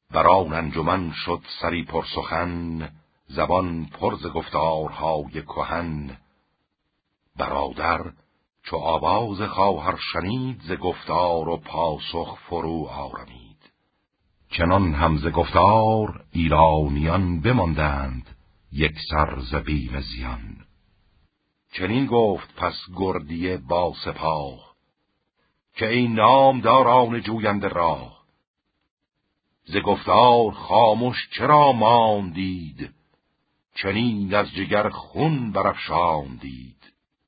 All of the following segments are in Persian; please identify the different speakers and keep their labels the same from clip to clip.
Speaker 1: بران انجمن شد سری پرسخن، زبان پر ز گفتارهای کهن. برادر چو آواز خواهر شنید، ز گفتار و پاسخ فرو آرمید. چنان هم ز گفتار ایرانیان بماندند، یک سر ز بیم زیان. چنین گفت پس گردیه با سپاه، که ای نامداران جوینده راه. ز گفتار خاموش چرا ماندید، چنین از جگر خون برافشاندید.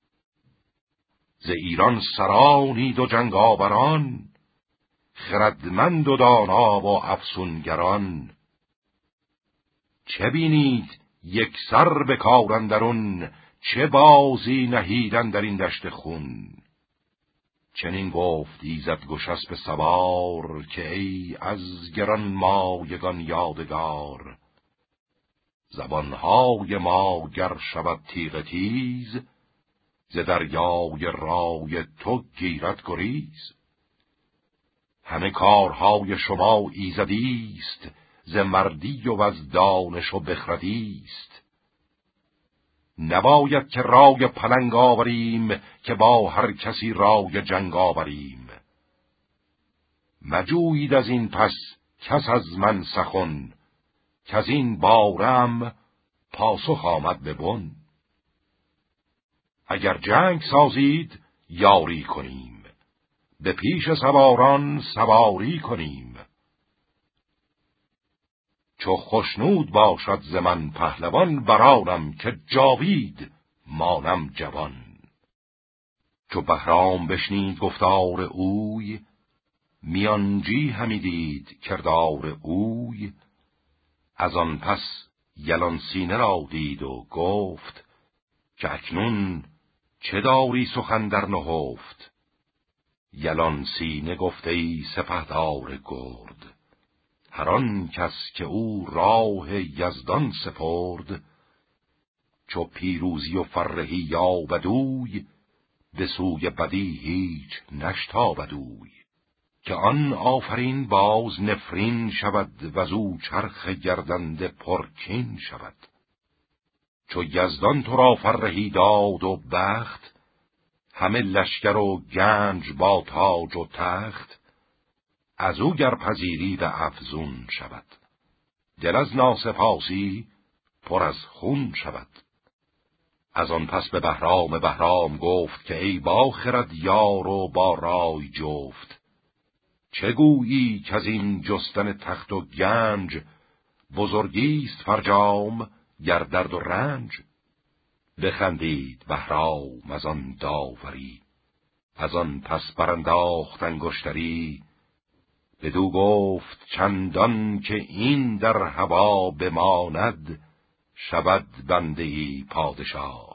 Speaker 1: ز ایران سرانید و جنگاوران، خردمند و دانا و افسونگران. چه بینید یک سر به کار اندرون، چه بازی نهیدن در این دشت خون. چنین گفت ایزد گشسپ سوار، که ای از گران مایگان یادگار. زبانهای ما گر شود تیغ تیز، ز دریای رای تو گیرد گریز. همه کارهای شما ایزدیست، ز مردی و از دانش و بخردیست. نباید که رای پلنگ آوریم، که با هر کسی رای جنگ آوریم. مجویید از این پس کس از من سخن، که از این بارم پاسخ آمد به بن. اگر جنگ سازید یاری کنیم، به پیش سواران سواری کنیم. چو خشنود باشد ز من پهلوان، برانم که جاوید مانم جوان. چو بهرام بشنید گفتار اوی، میانجی همی دید کردار اوی. از آن پس یلان سینه را دید و گفت، که اکنون چه داری سخن در نهفت. یلان سینه گفت ای سپهدار گرد، هر آن کس که او راه یزدان سپرد. چو پیروزی و فرهی یابدوی، به سوی بدی هیچ نشتابدوی. که آن آفرین باز نفرین شود، وزو چرخ گردنده پرکین شود. چو یزدان تو را فرهی داد و بخت، همه لشکر و گنج با تاج و تخت. از او گر پذیری به افزون شود، دل از ناسپاسی پر از خون شود. از آن پس به بهرام گفت، که ای با خرد یار و با رای جفت. چه گویی که از این جستن تخت و گنج، بزرگیست فرجام گر درد و رنج. بخندید بهرام از آن داوری، از آن پس برانداخت انگشتری. بدو گفت چندان که این در هوا بماند، شود بنده ای پادشاه.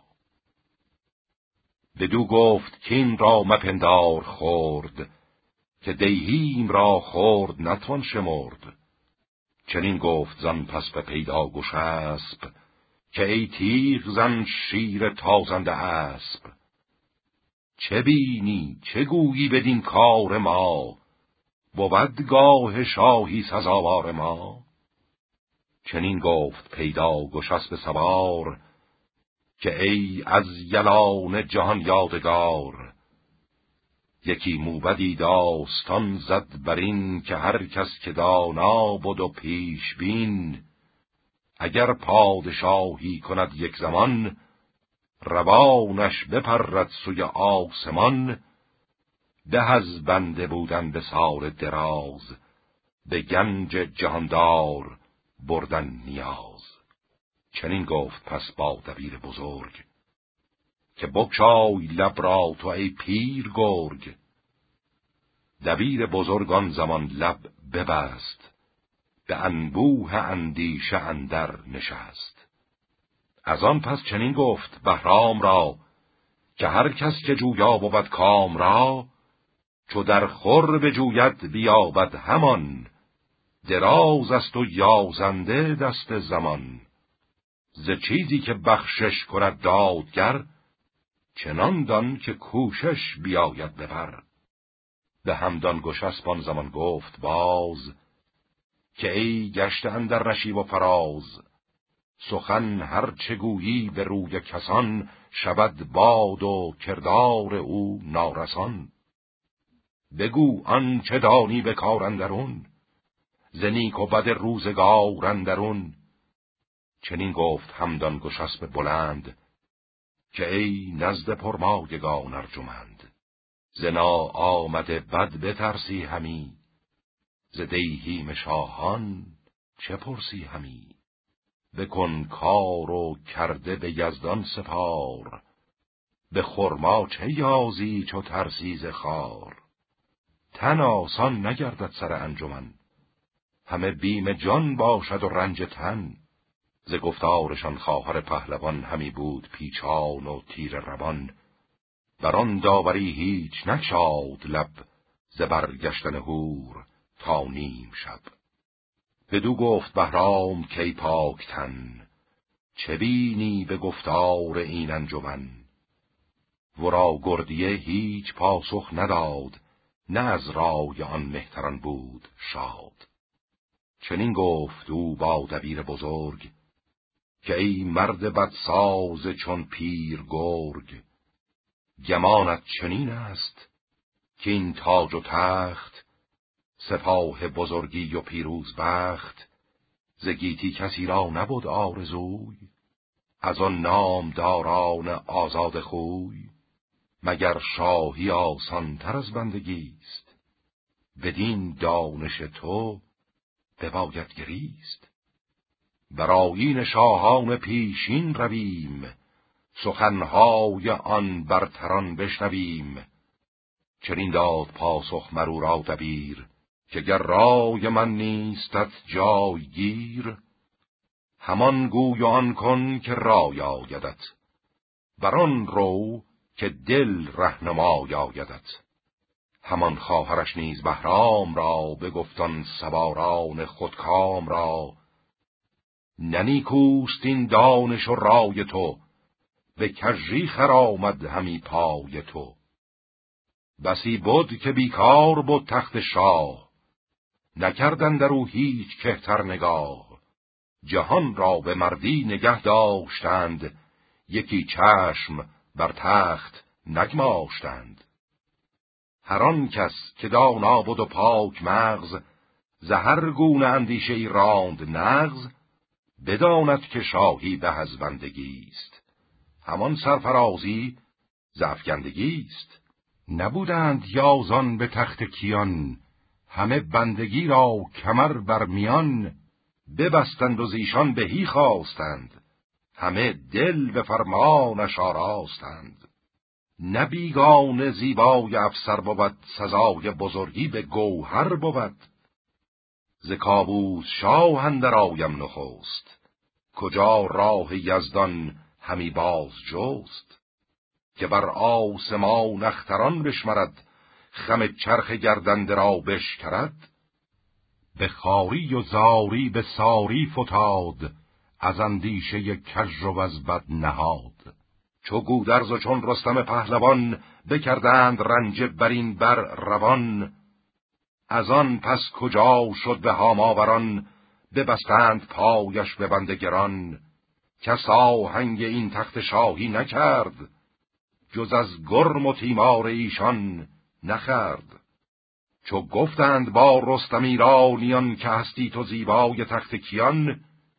Speaker 1: بدو گفت کین را مپندار خورد، که دیهیم را خورد نتوان شمرد. چنین گفت زن پس به پیدا گشسپ، که ای تیغ زن شیر تازنده اسب. چه بینی چه گویی بدین کار ما، بود گاه شاهی سزاوار ما. چنین گفت پیدا گشسپ سوار، که ای از یلان جهان یادگار. یکی موبدی داستان زد برین، که هر کس که دانا بود و پیش بین. اگر پادشاهی کند یک زمان، روانش بپرد سوی آسمان. ده از بنده بودن به سال دراز، به گنج جهاندار بردن نیاز. چنین گفت پس با دبیر بزرگ، که بگشای لب را تو ای پیر گرگ. دبیر بزرگ آن زمان لب ببست، به انبوه اندیشه اندر نشست. از آن پس چنین گفت بهرام را، که هر کس که جویا بود کام را. چو در خور بجوید بیابد همان، دراز است و یازنده دست زمان. ز چیزی که بخشش کند دادگر، چنان دان که کوشش بیاید ببر. به همدان گشسپ آن زمان گفت باز، که ای گشته اندر نشیب و فراز، سخن هر چه گویی به روی کسان، شود باد و کردار او نارسان. بگو آن چه دانی به کار اندرون، ز نیک و بد روزگار اندرون. چنین گفت همدان گشسپ بلند، که ای نزد پرمایگان ارجمند. ز ناآمده بد بترسی همی، ز دیهیم شاهان چه پرسی همی. بکن کار و کرده به یزدان سپار، به خرما چه یازی چو ترسی ز خار. تن آسان نگردد سر انجمن، همه بیم جان باشد و رنج تن. ز گفتارشان خواهر پهلوان، همی بود پیچان و تیر روان. بران داوری هیچ نگشاد لب، ز برگشتن هور تا نیم شب. بدو گفت بهرام کی پاکتن، چه بینی به گفتار این انجمن. ورا گردیه هیچ پاسخ نداد، نه از رای آن مهتران بود شاد. چنین گفت او با دبیر بزرگ، که ای مرد بدساز چون پیر گرگ. گمانت چنین است که این تاج و تخت، سپاه بزرگی و پیروز بخت. ز گیتی کسی را نبود آرزوی، از آن نامداران آزاد خوی. مگر شاهی آسان تر از بندگیست، بدین دانش تو بباید گریست. بر آیین شاهان پیشین رویم، سخنهای آن برتران بشنویم. چنین داد پاسخ مرو را دبیر، که گر رای من نیستت جایگیر. همان گوی و آن کن که رای آیدت، بران رو که دل رهنمای آیدت. همان خواهرش نیز بهرام را، بگفتان سواران خودکام را. ننیکوست این دانش و رای تو، به کژی خرامد همی پای تو. بسی بود که بیکار بود تخت شاه، نکردن در او هیچ کهتر نگاه. جهان را به مردی نگه داشتند، یکی چشم بر تخت نگماشتند. هر آن کس که دانا بود و پاک مغز، ز هر گونه اندیشه ای راند نغز. بداند که شاهی به از بندگیست، همان سرفرازی ز افگندگیست. نبودند یازان به تخت کیان، همه بندگی را کمر بر میان. ببستند و زیشان بهی خواستند، همه دل به فرمانش آراستند. نه بیگانه زیبای افسر بود، سزای بزرگی به گوهر بود. ز کاووس شاه اندر آیم نخست، کجا راه یزدان همی باز جست. که بر آسمان اختران بشمرد، خم چرخ گردنده را بشکرد. به خاری و زاری به ساری فتاد، از اندیشه کژ و از بد نهاد. چو گودرز و چون رستم پهلوان، بکردند رنج برین بر روان. از آن پس کجا شد به هاماوران، ببستند پایش به بند گران. کس آهنگ این تخت شاهی نکرد، جز از گرم و تیمار ایشان نخورد. چو گفتند با رستم ایرانیان، که هستی تو زیبای تخت کیان.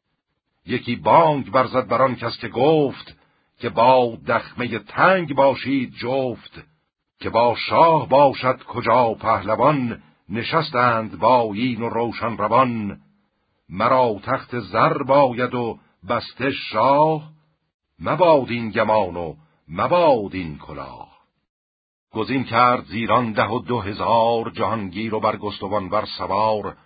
Speaker 1: یکی بانگ برزد بران کس که گفت، که با دخمه تنگ باشید جفت. که با شاه باشد کجا پهلوان، نشستند با این و روشن روان. مرا تخت زر باید و بسته شاه، مباد این گمان و مباد این کلاه. گزین کرد زیران 12,000 جهانگیر و برگستوان ور سوار.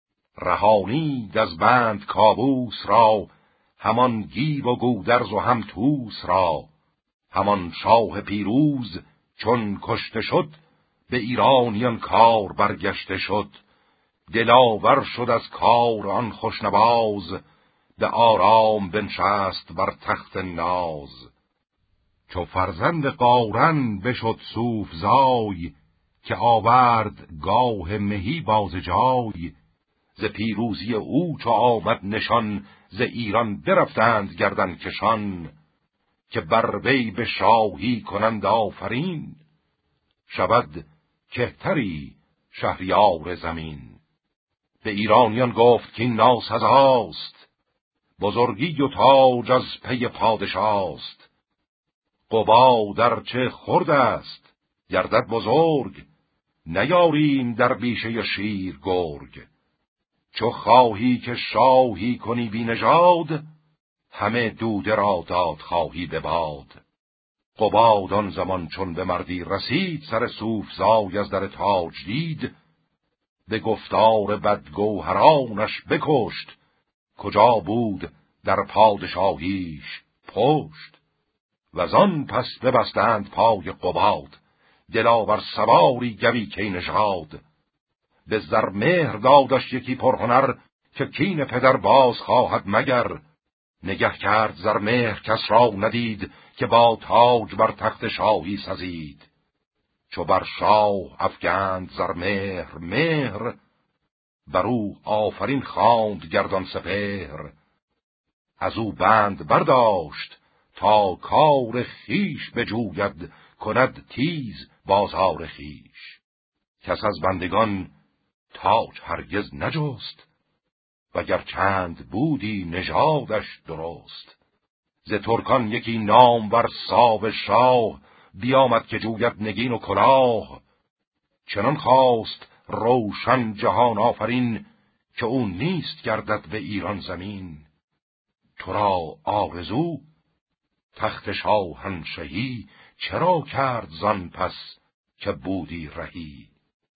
Speaker 1: رهانید از بند کاووس را، همان گیو و گودرز و هم طوس را. همان شاه پیروز چون کشته شد، به ایرانیان کار برگشته شد. دلاور شد از کار آن خوشنواز، به آرام بنشست بر تخت ناز. چو فرزند قارن بشد سوفزای، که آورد گاه مهی باز جای. ز پیروزی او چو آمد نشان، ز ایران برفتند گردن کشان. که بر وی به شاهی کنند آفرین، شود کهتری شهریار زمین. به ایرانیان گفت که این ناسزاست، بزرگی و تاج از پی پادشاست. قبا در چه خرد است گردد بزرگ، نیاریم در بیشه شیر گرگ. چو خواهی که شاهی کنی بی نژاد، همه دوده را داد خواهی به باد. قباد آن زمان چون به مردی رسید، سر سوفزای از در تاج دید. به گفتار بدگوهرانش بکشت، کجا بود در پادشاهیش پشت. وزان پس ببستند پای قباد، دلاور سواری گوی کی نژاد. به زرمهر دادش یکی پرهنر، که کین پدر باز خواهد مگر. نگه کرد زرمهر کس را ندید، که با تاج بر تخت شاهی سزید. چو بر شاه افگند زرمهر مهر، بر او آفرین خواند گردان سپهر. از او بند برداشت تا کار خیش بجوید، کند تیز بازار خیش. کس از بندگان تاج هرگز نجست، وگر چند بودی نژادش درست. ز ترکان یکی نامور ساو شاه، بیامد که جوید نگین و کلاه. چنان خواست روشن جهان آفرین، که او نیست گردد به ایران زمین. تو را آرزو تخت شاهنشهی، چرا کرد زان پس که بودی رهی.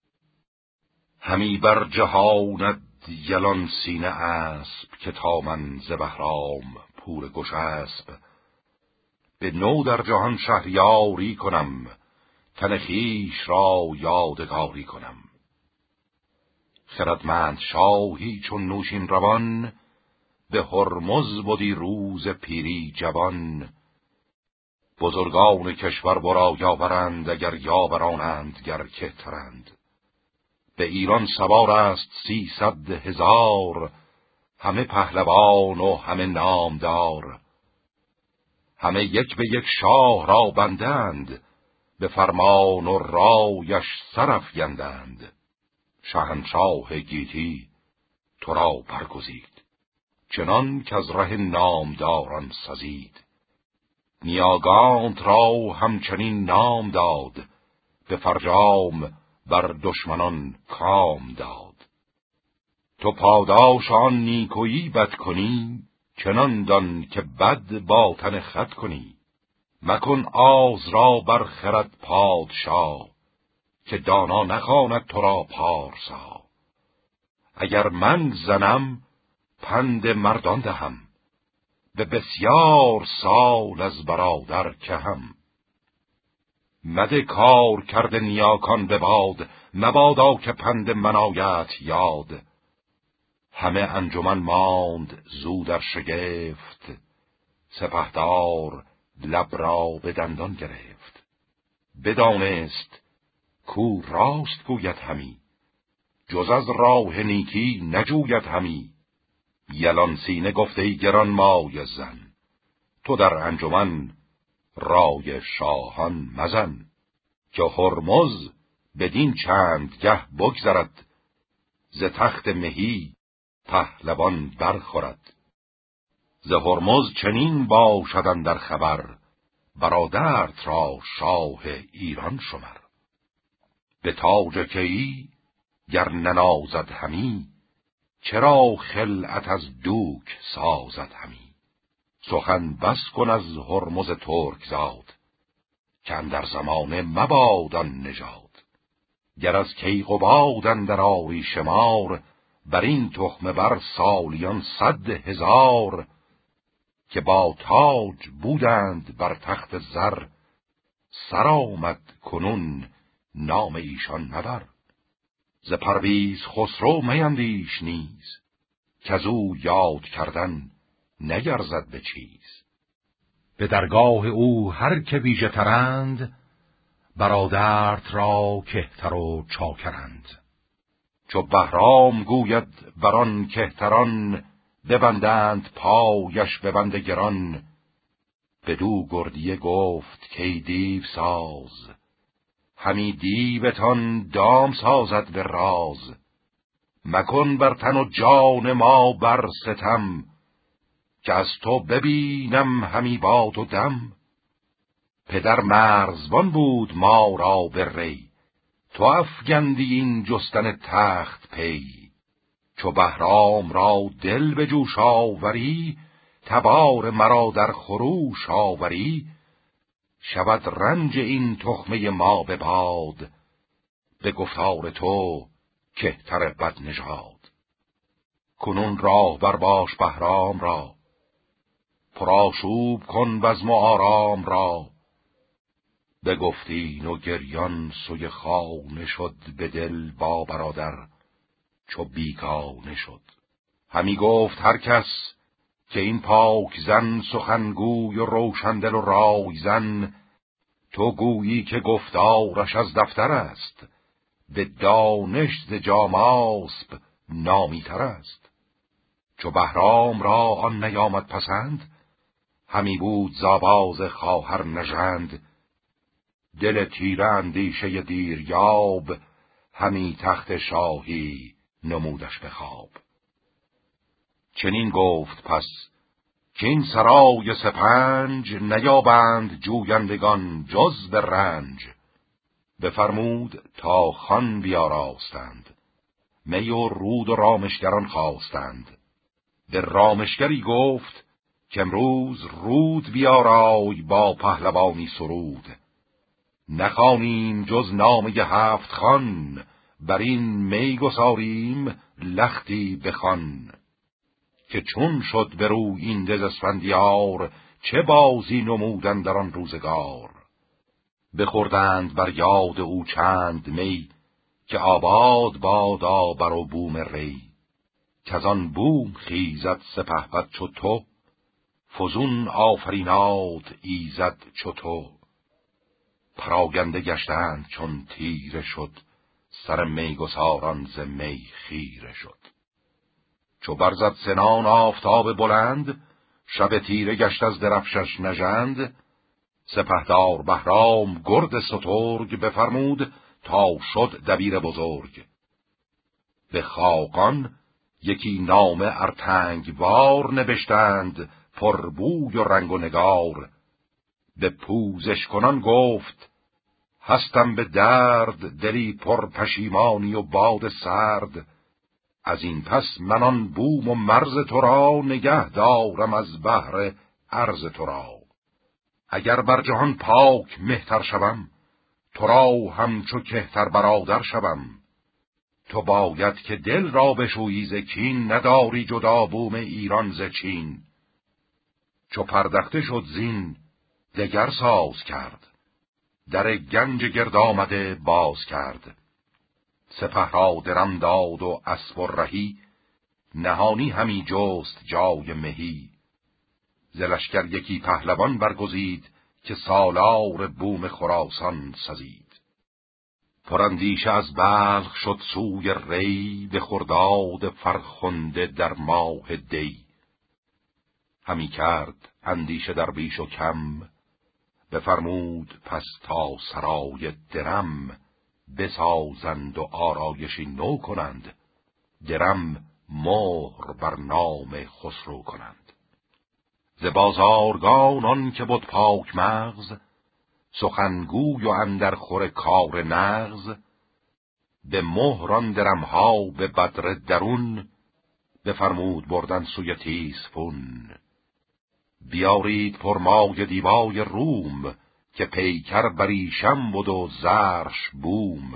Speaker 1: همی بر جهانت یلان سینه اسب، که تا من ز بهرام پور گشسب. به نو در جهان شهریاری کنم، تن خویش را یادگاری کنم. خردمند شاهی چون نوشین روان، به هرمز بودی روز پیری جوان. بزرگان کشور برا یاورند، اگر یاورانند گر کهترند. به ایران سوار است 300,000، همه پهلوان و همه نامدار. همه یک به یک شاه را بندند، به فرمان و رایش سرافگندند. شاهنشاه گیتی تو را برگزید، چنان که از ره نامداران سزید. نیاگانت را همچنین نام داد، به فرجام بر دشمنان کام داد. تو پاداش آن نیکویی بد کنی، چنان دان که بد با تن خود کنی. مکن آز را بر خرد پادشاه، که دانا نخواند تو را پارسا. اگر من زنم پند مردان دهم، به بسیار سال از برادر کهم. مده کار کرده نیاکان به باد، مبادا که پند من آید یاد. همه انجمن ماند زود در شگفت، سپهدار لب را به دندان گرفت. بدانست کو راست گوید همی، جز از راه نیکی نجوید همی. یلان سینه گفته ای گران مایه زن، تو در انجمن رای شاهان مزن. که هرمز بدین چند گه بگذرد، ز تخت مهی پهلوان برخورد. ز هرمز چنین باشدن در خبر، برادرت را شاه ایران شمر. به تاج کیی گر ننازد همی، چرا خلعت از دوک سازد همی. سخن بس کن از هرمز ترک زاد، که اندر زمانه مبادان نژاد. گر از کیقباد اندر آری شمار، بر این تخمه بر سالیان 100,000. که با تاج بودند بر تخت زر، سر آمد کنون نام ایشان مبر. ز پرویز خسرو میندیش نیز، کز او یاد کردن نگرزد به چیز. به درگاه او هر که ویژه ترند، برادرت را کهتر و چاکرند. چو بهرام گوید بران کهتران، ببندند پایش ببند گران. بدو گردیه گفت کای دیو ساز، همی دیوتان دام سازد به راز. مکن بر تن و جان ما بر ستم، که از تو ببینم همی باد و دم. پدر مرزبان بود ما را به ری، تو افگندی این جستن تخت پی. چو بهرام را دل به جوش آوری، تبار مرا در خروش آوری. شود رنج این تخمه ما به باد، به گفتار تو کهتر بد نژاد. کنون راه بر باش بهرام را، پرآشوب کن بزم و آرام را. بگفتین و گریان سوی خانه شد، به دل با برادر چو بیگانه شد. همی گفت هر کس که این پاک زن سخنگوی و روشندل و رای زن. تو گویی که گفتارش از دفتر است، به دانش ز جاماسب نامی تر است. چو بهرام را آن نیامد پسند، همی بود زآواز خواهر نژند. دل تیره اندیشه دیریاب، همی تخت شاهی نمودش به خواب. چنین گفت پس که این سرای سپنج، نیابند جویندگان جز به رنج. بفرمود تا خوان بیاراستند، می و رود و رامشگران خواستند. به رامشگری گفت که امروز رود بیارای با پهلوانی سرود. نخوانیم جز نامه 7 خان، بر این می گساریم لختی بخوان. که چون شد برو این دژ اسفندیار، چه بازی نمودن در آن روزگار. بخوردند بر یاد او چند می، که آباد بادا بر و بوم ری. که آن بوم خیزد سپهبد چو تو، فزون آفریناد ایزد چو تو. پراگنده گشتند چون تیره شد، سر میگساران ز می خیره شد. چو برزد سنان آفتاب بلند، شب تیره گشت از درفشش نژند. سپهدار بهرام گرد سترگ، بفرمود تا شد دبیر بزرگ. به خاقان یکی نامه ارتنگوار، نبشتند پربوی و رنگ و نگار. به پوزش کنان گفت هستم به درد، دلی پر پشیمانی و باد سرد. از این پس من آن بوم و مرز تو را، نگه دارم از بهر عرض تو را. اگر بر جهان پاک مهتر شوم، تو را همچو کهتر برادر شوم. تو باید که دل را بشویی ز کین، نداری جدا بوم ایران ز چین. چو پردخته شد زین دگر ساز کرد، در گنج گرد آمده باز کرد. سپه را درم داد و اسب و رهی، نهانی همی جست جای مهی. ز لشکر یکی پهلوان برگزید، که سالار بوم خراسان سزید. پراندیشه از بلخ شد سوی ری، به خرداد فرخنده در ماه دی. همی کرد اندیشه در بیش و کم، بفرمود پس تا سرای درم. بسازند و آرایشی نو کنند، درم مهر بر نام خسرو کنند. ز بازارگان آن که بود پاک مغز، سخنگوی و اندر خور کار نغز. به مهران درمها به بدر درون، بفرمود بردن سوی تیسفون. بیارید پرمای دیبای روم، که پیکر بریشم بود و زرش بوم.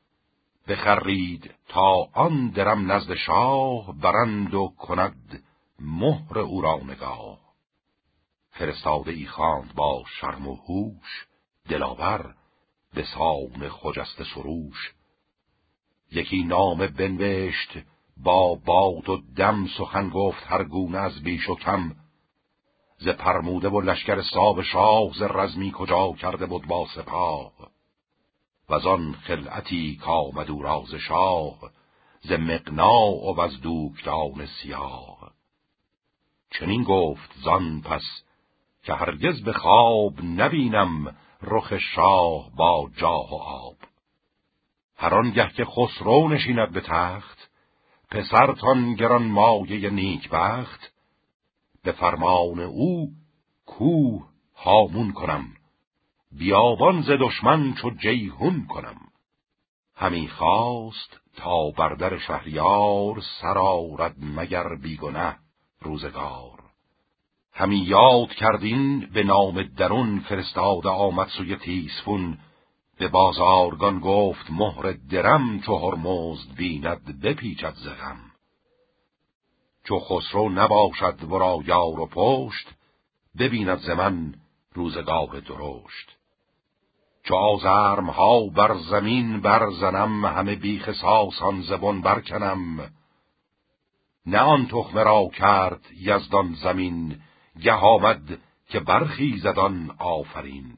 Speaker 1: بخرید تا آن درم نزد شاه، برند و کند مهر او را نگاه. فرستاده ای خواند با شرم و هوش، دلاور به سان خجسته سروش. یکی نامه بنوشت با باد و دم، سخن گفت هر گونه از بیش و کم. ز پرموده و لشکر ساب شاه، ز رزمی کجا کرده بود با سپاه. وزان خلعتی کآمد او را ز شاه، ز مقناع و از دوکدان سیاه. چنین گفت زان پس که هرگز به خواب نبینم رخ شاه با جاه و آب. هر آنگه که خسرو نشیند به تخت، پسرتان گران مایه نیکبخت. به فرمان او کوه هامون کنم، بیابان ز دشمن چو جیحون کنم. همی خواست تا بر در شهریار، سر آرد مگر بیگنه روزگار. همی یاد کردین به نام درون، فرستاده آمد سوی تیسفون. به بازارگان گفت مهر درم، چو هرمزد بیند بپیچد ز غم. چو خسرو نباشد ورا یار و پشت، ببیند ز من روزگار درشت. چو آزرم ها بر زمین برزنم، همه بیخ ساسان زبون برکنم. نه آن تخمه را کرد یزدان زمین، گه آمد که برخیزد آن آفرین.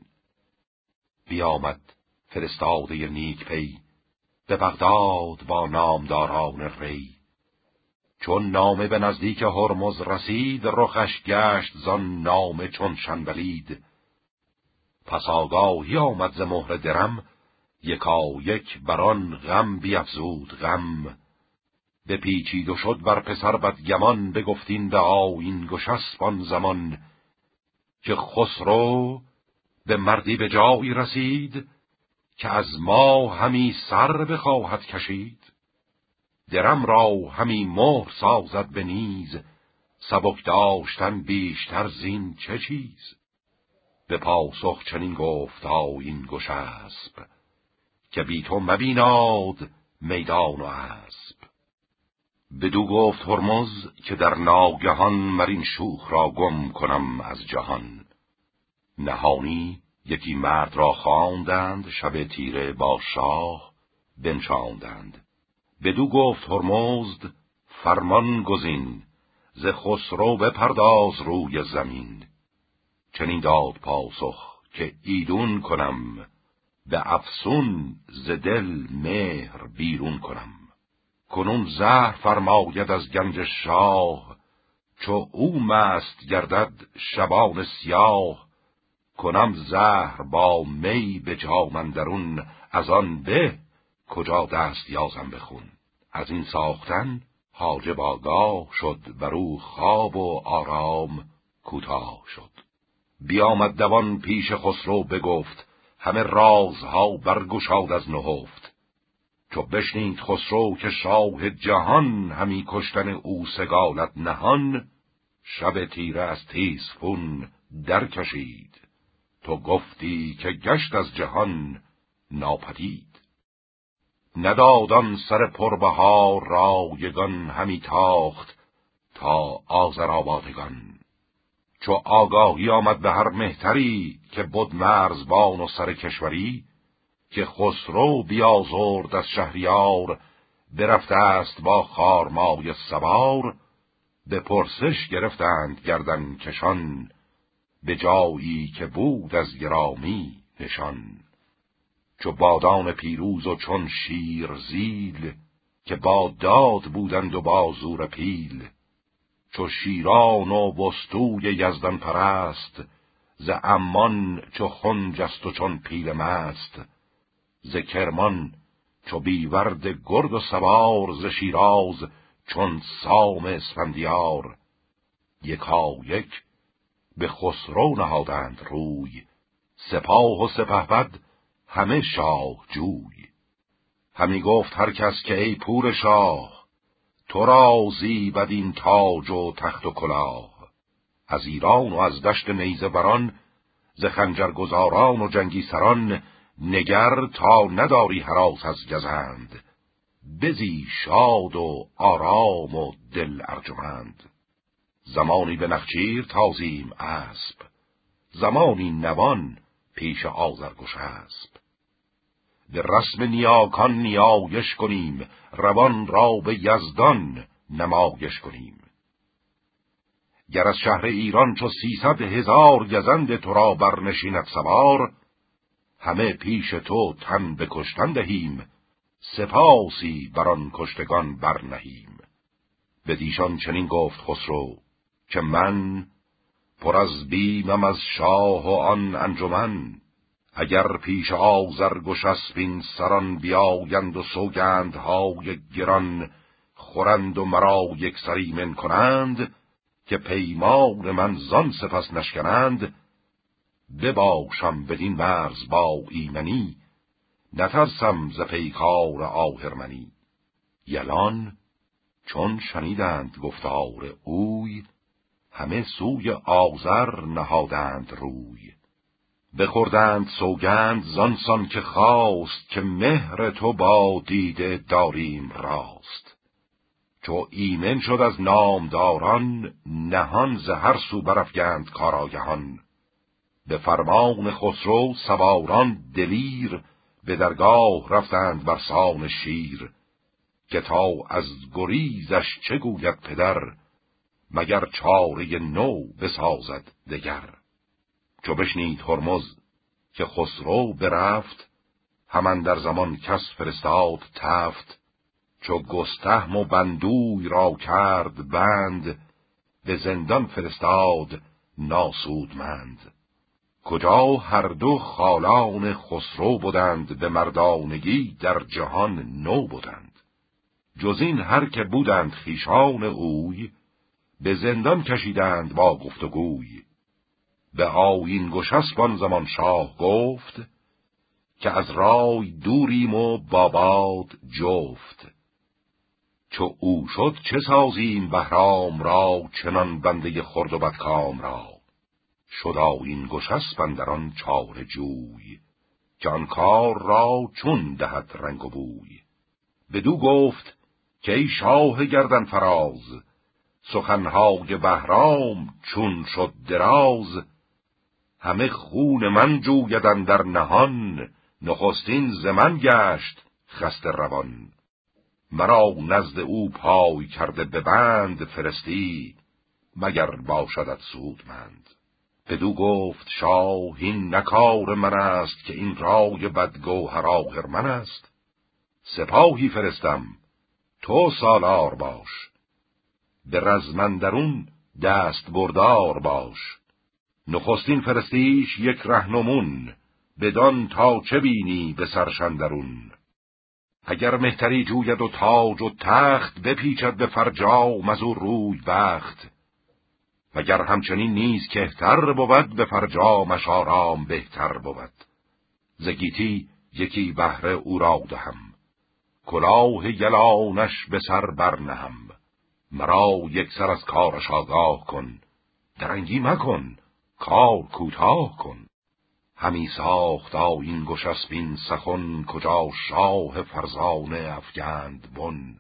Speaker 1: بیامد فرستاده نیک پی، به بغداد با نامداران ری. چون نامه به نزدیک هرمز رسید، رخش گشت زان نامه چون شنبلید. پس آگاهی آمد ز مهر درم، یکا یک بران غم بیفزود غم. بپیچید و شد بر پسر بدگمان، بگفتین به آیین گشسپ آن زمان. که خسرو به مردی به جایی رسید، که از ما همی سر بخواهد کشید. درم را همی مهر سازد به نیز، سبک داشتن بیشتر زین چه چیز. به پاسخ چنین گفت آیین گشسپ، که بی تو مبیناد میدان و اسب. بدو گفت هرمز که در ناگهان، مرین شوخ را گم کنم از جهان. نهانی یکی مرد را خواندند، شب تیره با شاه بنشاندند. بدو گفت هرمزد فرمان گزین، ز خسرو بپرداز روی زمین. چنین داد پاسخ که ایدون کنم، به افسون ز دل مهر بیرون کنم. کنون زهر فرماید از گنج شاه، چو او مست گردد شبان سیاه. کنم زهر با می به جام اندرون، از آن به کجا دست یازم بخون. از این ساختن حاجب آگاه شد، بر او خواب و آرام کوتاه شد. بیامد دوان پیش خسرو بگفت، همه رازها برگشاد از نهفت. چو بشنید خسرو که شاه جهان، همی کشتن او سگالت نهان. شب تیره از تیسفون در کشید، تو گفتی که گشت از جهان ناپدید. ندادان سر پربهار را یگان، همی تاخت تا آذرآبادگان. چو آگاهی آمد به هر مهتری، که بد مرزبان و سر کشوری. که خسرو بیازرد از شهریار، برفته است با خارمای سوار. به پرسش گرفتند گردن کشان، به جایی که بود از گرامی نشان. چو بادان پیروز و چون شیر زیل، که با داد بودند و با زور پیل. چو شیران و بستوی یزدان پرست، ز عمان چو خنجست و چون پیل مست. ز کرمان چو بیورد گرد و سوار، ز شیراز چون سام اسفندیار. یکا یک به خسرو نهادند روی، سپاه و سپهبد همه شاه جوی. همی گفت هر کس که ای پور شاه، تو را زیبد این تاج و تخت و کلاه. از ایران و از دشت نیزه بران، ز خنجرگزاران و جنگی سران. نگر تا نداری هراس از گزند، بزی شاد و آرام و دل ارجمند. زمانی به نخچیر تازیم اسب، زمانی نوان پیش آذرگشسپ. به رسم نیاکان نیایش کنیم، روان را به یزدان نمایش کنیم. گر از شهر ایران چو 300,000 گزند تو را برنشیند سوار، همه پیش تو تن به کشتن دهیم، سپاسی بران کشتگان برنهیم. بدیشان چنین گفت خسرو که من پر از بیمم از شاه و آن انجمن. اگر پیش آذرگ و شسپین سران بیایند و سوگندهای گران خورند و مرا یکسر ایمن کنند، که پیمان من زان سپس نشکنند. بباشم بدین مرز با ایمنی، نترسم ز پیکار آهرمنی. یلان چون شنیدند گفتار اوی، همه سوی آذر نهادند روی. بخوردند سوگند زانسان که خواست، که مهر تو با دیده داریم راست. چو ایمن شد از نامداران، نهان ز هر سو برافگند کارآگهان. به فرمان خسرو سواران دلیر، به درگاه رفتند برسان شیر. که تا از گریزش چه گوید پدر، مگر چاره نو بسازد دگر. چو بشنید هرمز که خسرو برفت، همان در زمان کس فرستاد تفت. چو گستهم و بندوی را کرد بند، به زندان فرستاد ناسودمند. کجا هر دو خالان خسرو بودند، به مردانگی در جهان نو بودند. جز این هر که بودند خویشان اوی، به زندان کشیدند با گفتگوی. به آیین گشسپان زمان شاه گفت، که از رای دوریم و با باد جفت. چو او شد چه سازیم بهرام را، چنان بنده خرد و بدکام را. شد آیین گشسپ در آن چاره جوی، که آن کار را چون دهد رنگ و بوی. بدو گفت که ای شاه گردن فراز، سخنهای بهرام چون شد دراز. همه خون من جویدن در نهان، نخستین ز من گشت خسته روان. مرا نزد او پای کرده به بند فرستی، مگر باشدت سودمند. بدو گفت شاه این نکار من است، که این رای بدگوهر آهرمن است. سپاهی فرستم تو سالار باش، به رزم اندرون دست بردار باش. نخستین فرستیش یک رهنمون، بدان تا چه بینی به سرش اندرون. اگر مهتری جوید و تاج و تخت، بپیچد به فرجام از او روی بخت. وگر همچنین نیز کهتر بود، به فرجامش آرام بهتر بود. ز گیتی یکی بهره او را دهم، کلاه یلانش به سر برنهم. مرا یک سر از کارش آگاه کن، درنگی مکن کار کوتاه کن. همی ساخت آیین گشسپین سخن، کجا شاه فرزانه افگند بن.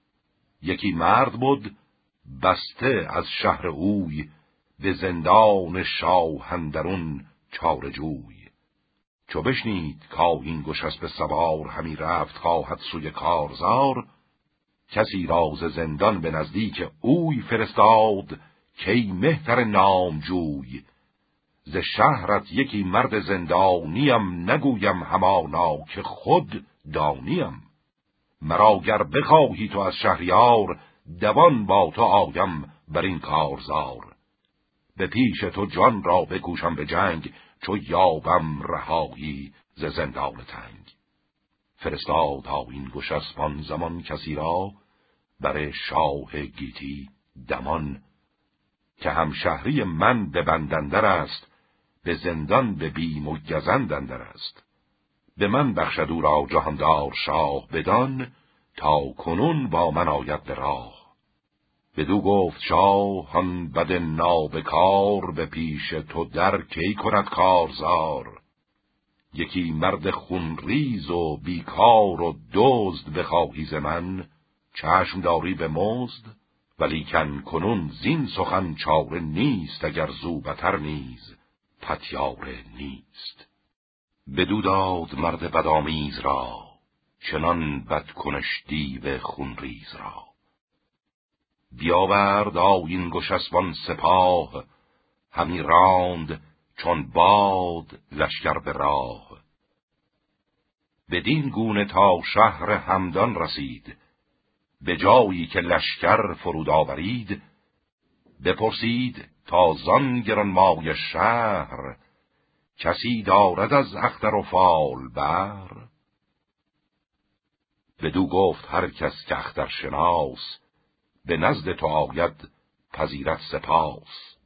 Speaker 1: یکی مرد بود بسته از شهر اوی، به زندان شاه اندرون چاره جوی. چو بشنید کآیین گشسپ سوار، همی رفت خواهد سوی کارزار. کسی را ز زندان به نزدیک اوی فرستاد، کی مهتر نامجوی. ز شهرت یکی مرد زندانیم، نگویم همانا که خود دانیم. مرا گر بخواهی تو از شهریار، دوان با تو آیم بر این کارزار. به پیش تو جان را بکوشم به جنگ، چو یابم رهایی ز زندان تنگ. فرستاد آیین گشسپ آن زمان کسی را، بر شاه گیتی دمان. که هم شهری من به بند اندر است، به زندان به بیم و گزند اندر است. به من بخشد او را جهاندار شاه، بدان تا کنون با من آید به راه. بدو گفت شاه آن بد نابکار، به پیش تو در کی کند کارزار. یکی مرد خونریز و بیکار و دزد بخواهی ز من، چشم داری به مزد. ولیکن کنون زین سخن چاره نیست، اگر زو بتر نیز پتیاره نیست. بدو داد مرد بدآمیز را، چنان بدکنش دیو خونریز را. بیاورد آیین گشسپان سپاه، همی راند چون باد لشکر به راه. بدین گونه تا شهر همدان رسید، به جایی که لشکر فرود آورید. بپرسید تا زان گرانمایه شهر، کسی دارد از اختر و فال بر. بدو گفت هر کس که اختر شناس، به نزد تو آید پذیرت سپاس.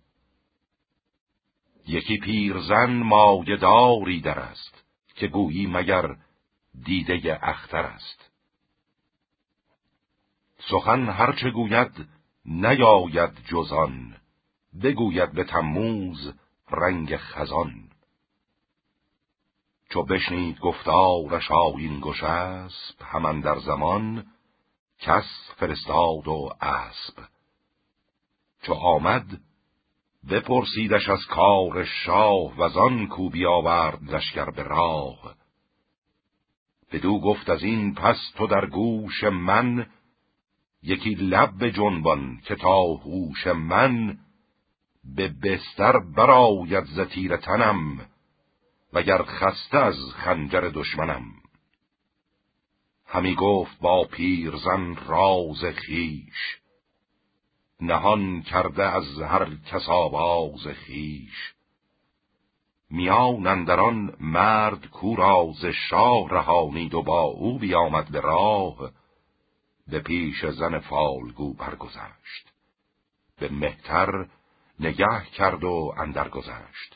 Speaker 1: یکی پیرزن مایه داری در است، که گویی مگر دیده اختر است. سخن هرچه گوید نیاید جزان، بگوید به تموز رنگ خزان. چو بشنید گفتارش آیین گشسپ، همان در زمان کس فرستاد و اسب. چو آمد بپرسیدش از کار شاه، وزان کو بیاورد لشکر به راه. بدو گفت از این پس تو در گوش من، یکی لب به جنبان که تا هوش من. به بستر برآید ز تیر تنم، وگر خسته از خنجر دشمنم. همی گفت با پیرزن راز خیش، نهان کرده از هر کس آواز خیش. میان اندران مرد کو راز شاه رهانید، و با او بیامد به راه. به پیش زن فالگو برگذشت، به مهتر نگه کرد و اندر گذشت.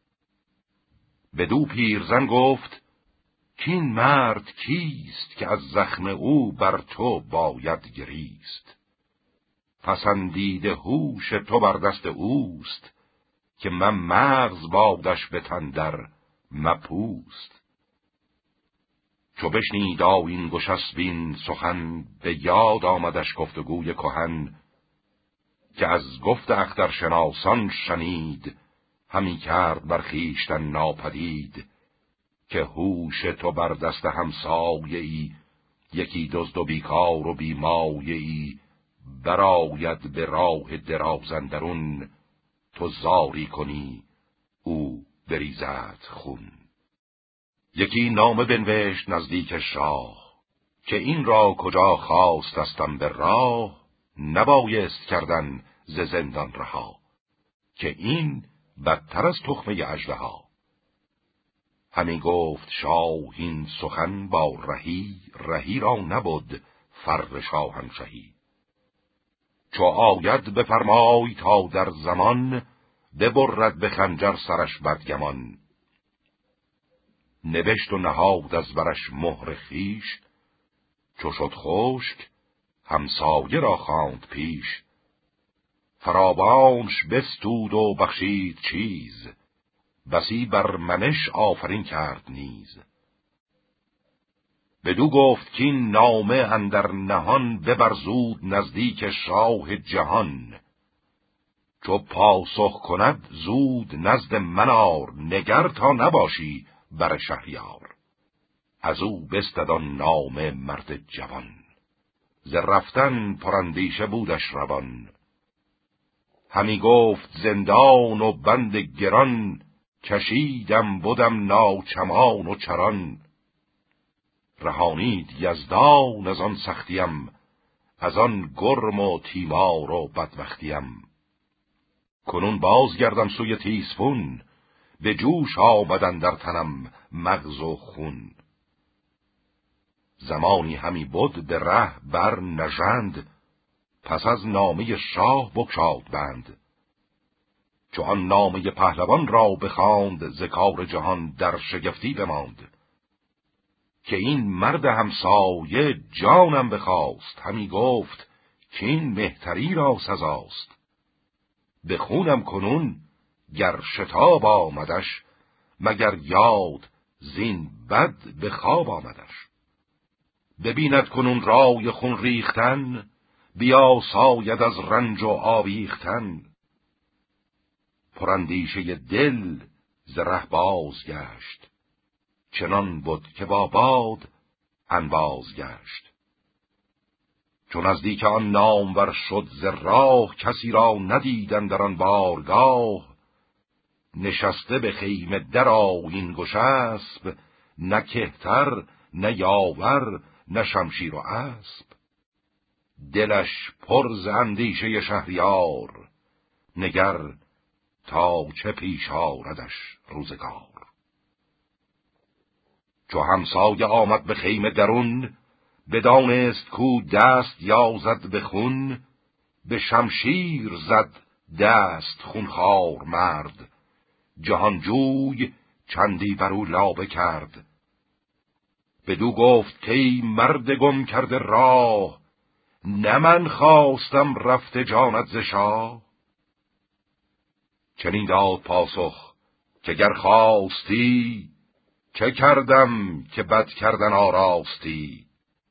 Speaker 1: بدو پیرزن گفت کین مرد کیست، که از زخم او بر تو باید گریست. پسندیده هوش تو بر دست اوست، که من مغز بادش به تن در مپوست. چو بشنید آیین گشسبین سخن، به یاد آمدش گفتگوی کهن. که از گفت اخترشناسان شنید، همی کرد بر خویشتن ناپدید. که هوش تو بر دست همسایه‌ای، یکی دزد و بیکار و بیمایه‌ای. برآید به راه دراز اندرون، تو زاری کنی او بریزد خون. یکی نامه بنوشت نزدیک شاه، که این را کجا خواستستم به راه. نبایست کردن ز زندان رها، که این بدتر از تخمه اژدها. همی گفت شاه این سخن با رهی، رهی را نبود فر شاهنشهی. چو آید بفرمای تا در زمان، ببرد به خنجر سرش بدگمان. نبشت و نهاد از برش مهر خویش، چو شد خشک همسایه را خواند پیش. فراوانش بستود و بخشید چیز، بسی بر منش آفرین کرد نیز. بدو گفت کین نامه اندر نهان، ببرزود نزدیک شاه جهان. چو پاسخ کند زود نزد من آر، نگر تا نباشی بر شهریار. از او بستد آن نامه مرد جوان، ز رفتن پراندیشه بودش روان. همی گفت زندان و بند گران، کشیدم بودم ناچمان و چران. رهانید یزدان از آن سختیم، از آن گرم و تیمار و بدبختیم. کنون بازگردم سوی تیسفون، به جوش آمدن در تنم مغز و خون. زمانی همی بود به ره بر نژند، پس از نامه شاه بگشاد بند. چو آن نامه پهلوان را بخواند، ز کار جهان در شگفتی بماند. که این مرد همسایه جانم بخواست، همی گفت که این مهتری را سزاست. به خونم کنون گر شتاب آمدش، مگر یاد زین بد به خواب آمدش. ببیند کنون رای خون ریختن، بیا ساید از رنج و آویختن. پراندیشه دل ز ره باز گشت، چنان بود که با باد انباز گشت. چون نزدیک آن نامور شد ز راه، کسی را ندیدن در آن بارگاه. نشسته به خیمه در آیین گشسب، نه کهتر نه یاور نه شمشیر و اسب. دلش پر ز اندیشه شهریار، نگر تا چه پیش آردش روزگار. چو همسایه آمد به خیمه درون، بدانست کو دست یازد به خون. به شمشیر زد دست خونخوار مرد، جهانجوی چندی برو لابه کرد. بدو گفت که ای مرد گم کرده راه، نه من خواستم رفته جانت ز شاه. چنین داد پاسخ که گر خواستی، چه کردم که بد کردن آراستی.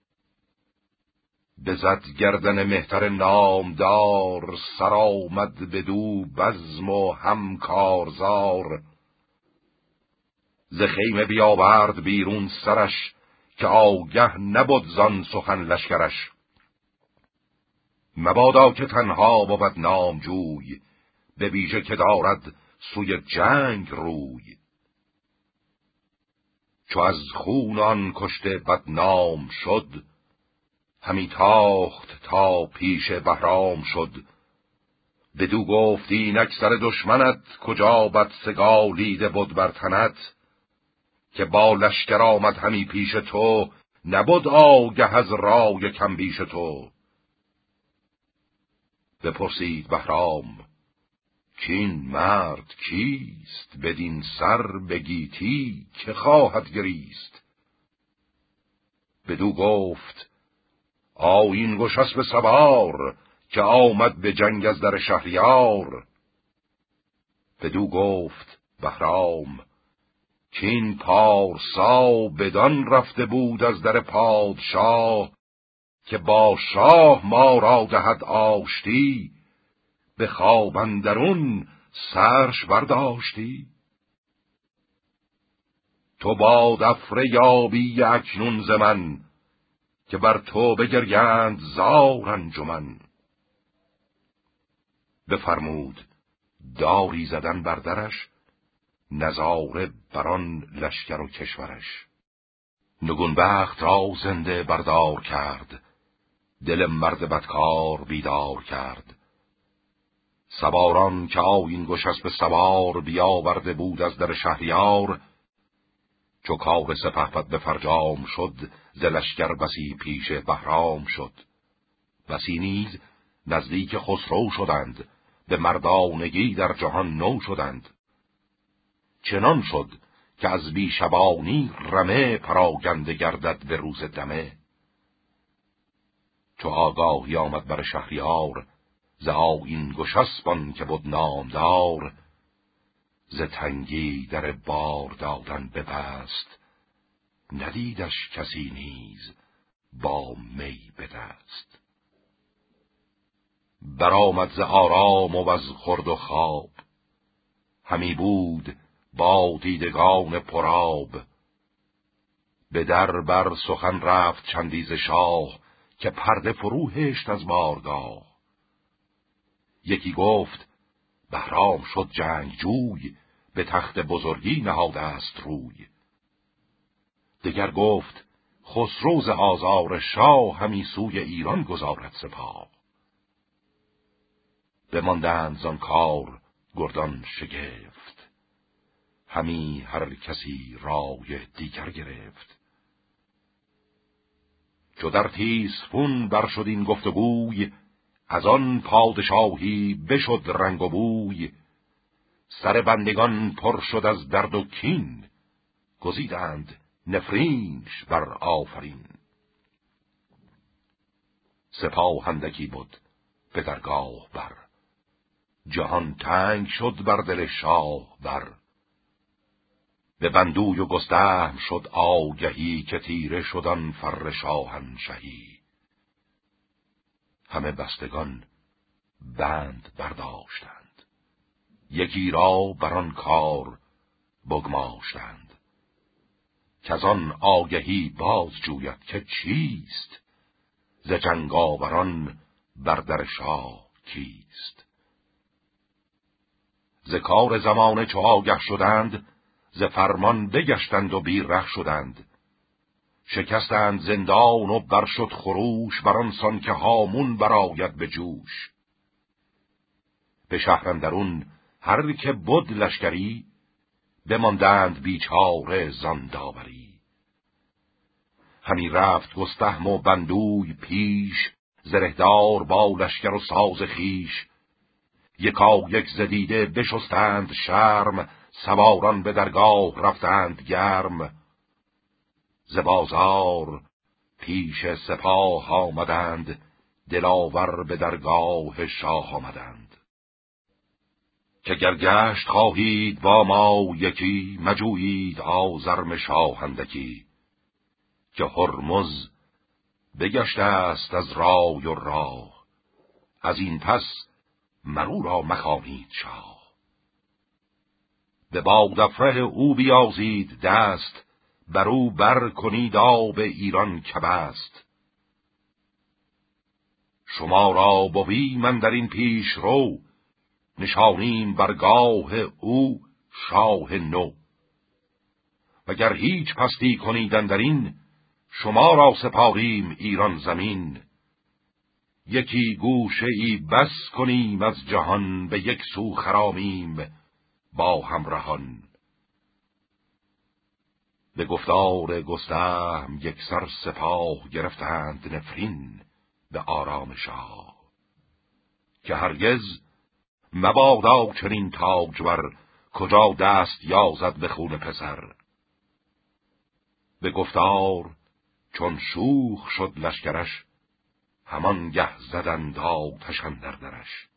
Speaker 1: بزد گردن مهتر نامدار، سر آمد بدو بزم و هم کارزار. ز خیمه بیاورد بیرون سرش، که آگه نبود زان سخن لشکرش. مبادا که تنها بود نامجوی، به ویژه که دارد سوی جنگ روی. چو از خون آن کشته بدنام شد، همی تاخت تا پیش بهرام شد. بدو گفت اینک سر دشمنت، کجا بد سگالیده بود بر تنت. که با لشکر آمد همی پیش تو، نبود آگه از رای کم بیش تو. بپرسید بهرام کین مرد کیست، بدین سر بگیتی که خواهد گریست. بدو گفت آیین گشسب سوار، که آمد به جنگ از در شهریار. بدو گفت بهرام کین پارسا، بدان رفته بود از در پادشاه. که با شاه ما را دهد آشتی، به خواب اندرون سرش برداشتی. تو باد افره یابی اکنون ز من، که بر تو بگریند زار انجمن. بفرمود داری زدن بر درش، نظاره بران لشکر و کشورش. نگونبخت را زنده بردار کرد، دل مرد بدکار بیدار کرد. سواران که آیین گشسب سوار، بیاورده بود از در شهریار. چو کار سپهبد به فرجام شد، ز لشکر بسی پیش بهرام شد. بسی نیز نزدیک خسرو شدند، به مردانگی در جهان نو شدند. چنان شد که از بیشبانی رمه، پراگنده گردد به روز دمه. چو آگاهی آمد بر شهریار، ز آیین گشسبان که بود نامدار. ز تنگی در بار دادن ببست، ندیدش کسی نیز با می به دست. برآمد ز آرام و از خورد و خواب، همی بود با دیدگان پرآب. به در بر سخن رفت چندی ز شاه، که پرده فرو هشت از بارگاه. یکی گفت بهرام شد جنگجوی، به تخت بزرگی نهاده است روی. دگر گفت خسرو ز آزار شاه، همی سوی ایران گذارد سپاه. بماندند زان کار گردان شگفت، همی هر کسی رای دیگر گرفت. چو در تیزفون بر شد این گفتگوی، از آن پادشاهی بشد رنگ و بوی. سر بندگان پر شد از درد و کین، گزیدند نفرینش بر آفرین. سپاه اندکی بود به درگاه بر، جهان تنگ شد بر دل شاه بر. به بندوی و گستهم شد آگهی، که تیره شدن فر شاهنشهی. همه بستگان بند برداشتند، یکی را بران کار بگماشتند. کزان آگهی باز جوید که چیست، ز جنگاوران بر در شاه کیست. ز کار زمانه چو آگه شدند، ز فرمان بگشتند و بیره شدند. شکستند زندان و برشد خروش، برانسان که هامون براید به جوش. به شهر اندرون هر که بد لشکری، بماندند بیچاره زان داوری. همی رفت گستهم و بندوی پیش، زرهدار با لشکر و ساز خیش. یکا یک زدیده بشستند شرم، سواران به درگاه رفتند گرم. ز بازار پیش سپاه آمدند، دلاور به درگاه شاه آمدند. که گرگشت خواهید با ما یکی، مجویید آزرم شاهندکی. که هرمز بگشته است از رای و راه، از این پس مرو را مخوانید شاه. به بادافره او بیازید دست، برو بر کنید آب ایران که بست. شما را بوی من در این پیش رو، نشانیم برگاه او شاه نو. وگر هیچ پستی کنیدن در این، شما را سپاریم ایران زمین. یکی گوشه ای بس کنیم از جهان، به یک سو خرامیم با همراهان. به گفتار گستهم یک سر سپاه، گرفتند نفرین به آرام شاه. که هرگز مبادا چنین تاجور، کجا دست یازد به خون پسر. به گفتار چون شوخ شد لشکرش، همان گه زدند آتش اندر درش.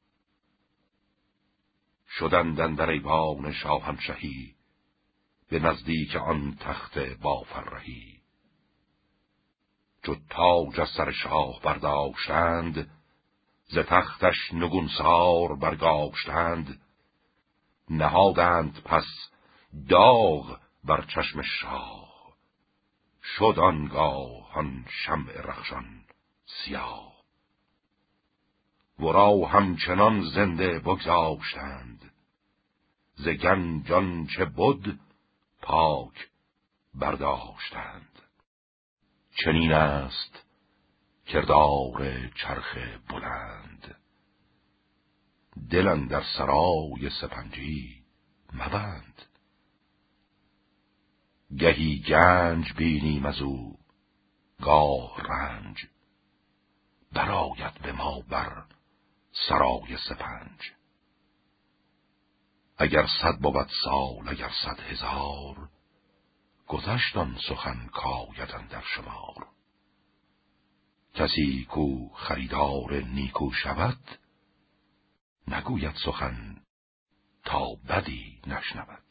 Speaker 1: شدند اندر ایوان شاهنشهی، به نزدیک آن تخت بافرهی. چو تاج از سر شاه برداشتند، ز تختش نگونسار برگاشتند. نهادند پس داغ بر چشم شاه، شد آنگاه آن شمع رخشان سیاه. ورا همچنان زنده بگذاشتند، ز گنج آنچه بد پاک برداشتند. چنین است کردار چرخ بلند، دل اندر سرای سپنجی مبند. گهی گنج بینیم از او گاه رنج، برآید به ما بر سرای سپنج. اگر 100 بود سال، اگر 100,000، گذشت آن سخن کاید اندر شمار. کسی کو خریدار نیکو شود، نگوید سخن تا بدی نشنود.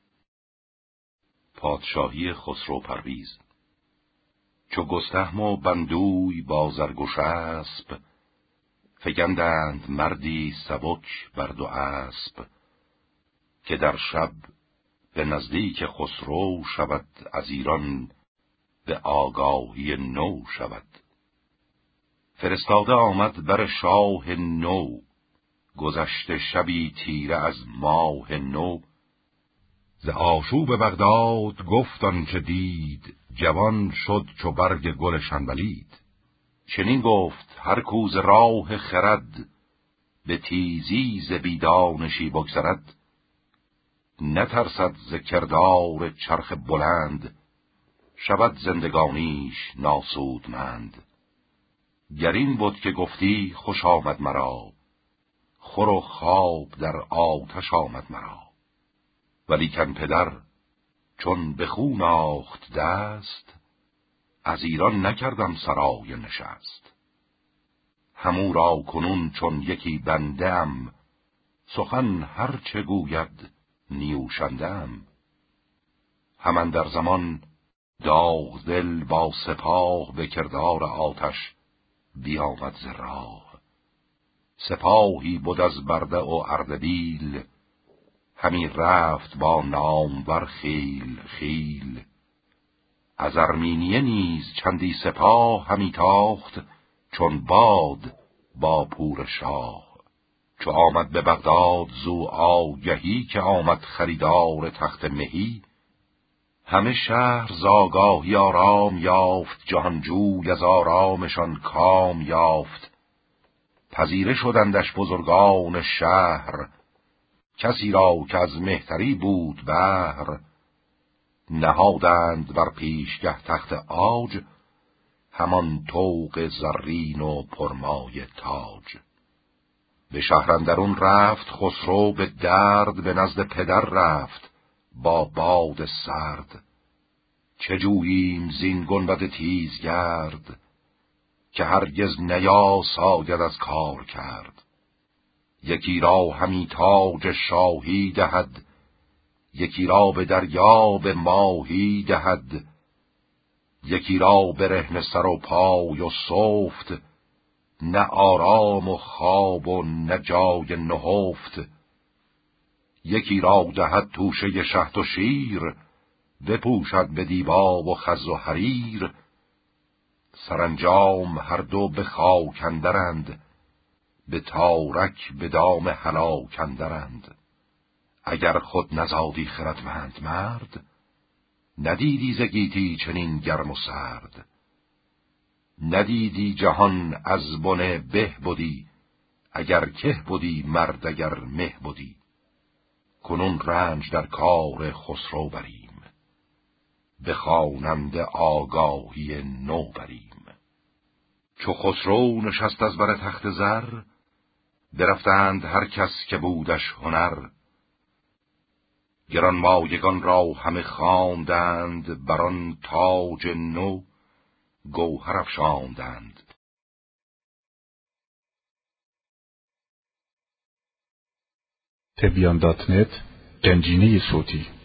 Speaker 1: پادشاهی خسرو پرویز. چو گستهم و بندوی با زرگوش اسب، فگندند مردی سبک بر 2 اسب. که در شب به نزدیک خسرو شود، از ایران به آگاهی نو شود. فرستاده آمد بر شاه نو، گذشته شبی تیره از ماه نو. ز آشوب بغداد گفت آنچه دید، جوان شد چو برگ گل شنبلید. چنین گفت هر کو ز راه خرد، به تیزی ز بیدانشی بگذرد. نترسد ز کردار چرخ بلند، شود زندگانیش ناسودمند. گر این بود که گفتی خوش آمد مرا، خور و خواب در آتش آمد مرا. ولیکن پدر چون به خون آخت دست، از ایران نکردم سرای نشست. همو را کنون چون یکی بندم، سخن هر چه گوید نیوشندم. همان در زمان داغ دل با سپاه، به کردار آتش بیامد ز راه. سپاهی بود از برده و اردبیل، همی رفت با نامور خیل خیل. از ارمینیه نیز چندی سپاه، همی تاخت چون باد با پور شاه. چو آمد به بغداد زو آگهی، که آمد خریدار تخت مهی. همه شهر ز آگاهی آرام یافت، جهانجوی از آرامشان کام یافت. پذیره شدندش بزرگان شهر، کسی را که از مهتری بود بهر. نهادند بر پیشگه تخت عاج، همان طوق زرین و پرمایه تاج. به شهر اندرون رفت خسرو به درد، به نزد پدر رفت با باد سرد. چه جوییم زین گنبد تیزگرد، که هرگز نیاساید از کار کرد. یکی را همی تاج شاهی دهد، یکی را به دریا به ماهی دهد. یکی را برهنه سر و پای و سفت، نه آرام و خواب و نه جای نهفت. یکی را دهد توشه شهد و شیر، بپوشد به دیبا و خز و حریر. سرانجام هر دو به خاک اندرند، به تارک به دام هلاک اندرند. اگر خود نزادی خردمند مرد، ندیدی ز گیتی چنین گرم و سرد. ندیدی جهان از بن به بودی، اگر که بودی مرد اگر مه بودی. کنون رنج در کار خسرو بریم، به خواننده آگاهی نو بریم. چو خسرو نشست از بر تخت زر، برفتند هر کس که بودش هنر. گرانمایگان را همه خواندند، بران تاج نو گوهر افشاندند.
Speaker 2: تبیان.net گنجینه صوتی